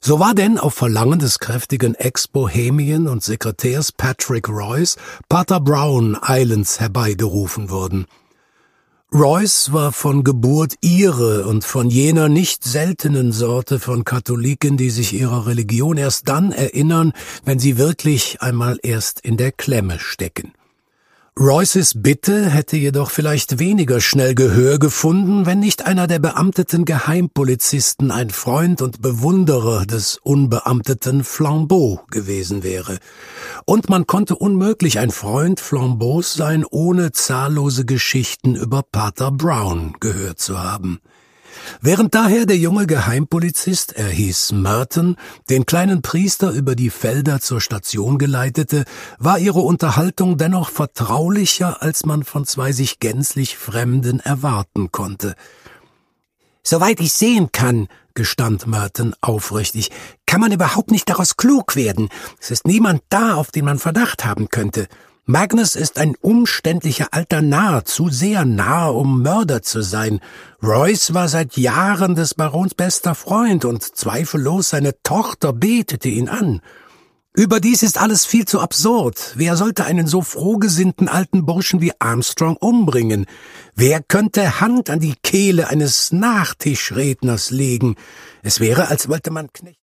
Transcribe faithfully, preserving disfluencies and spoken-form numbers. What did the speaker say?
So war denn auf Verlangen des kräftigen Ex-Bohemien und Sekretärs Patrick Royce Pater Brown Islands herbeigerufen worden. Royce war von Geburt Ire und von jener nicht seltenen Sorte von Katholiken, die sich ihrer Religion erst dann erinnern, wenn sie wirklich einmal erst in der Klemme stecken. Royces Bitte hätte jedoch vielleicht weniger schnell Gehör gefunden, wenn nicht einer der beamteten Geheimpolizisten ein Freund und Bewunderer des unbeamteten Flambeau gewesen wäre. Und man konnte unmöglich ein Freund Flambeaus sein, ohne zahllose Geschichten über Pater Brown gehört zu haben. Während daher der junge Geheimpolizist, er hieß Merton, den kleinen Priester über die Felder zur Station geleitete, war ihre Unterhaltung dennoch vertraulicher, als man von zwei sich gänzlich Fremden erwarten konnte. »Soweit ich sehen kann«, gestand Merton aufrichtig, »kann man überhaupt nicht daraus klug werden. Es ist niemand da, auf den man Verdacht haben könnte. Magnus ist ein umständlicher alter Narr, zu sehr Narr, um Mörder zu sein. Royce war seit Jahren des Barons bester Freund und zweifellos seine Tochter betete ihn an. Überdies ist alles viel zu absurd. Wer sollte einen so frohgesinnten alten Burschen wie Armstrong umbringen? Wer könnte Hand an die Kehle eines Nachtischredners legen? Es wäre, als wollte man Knecht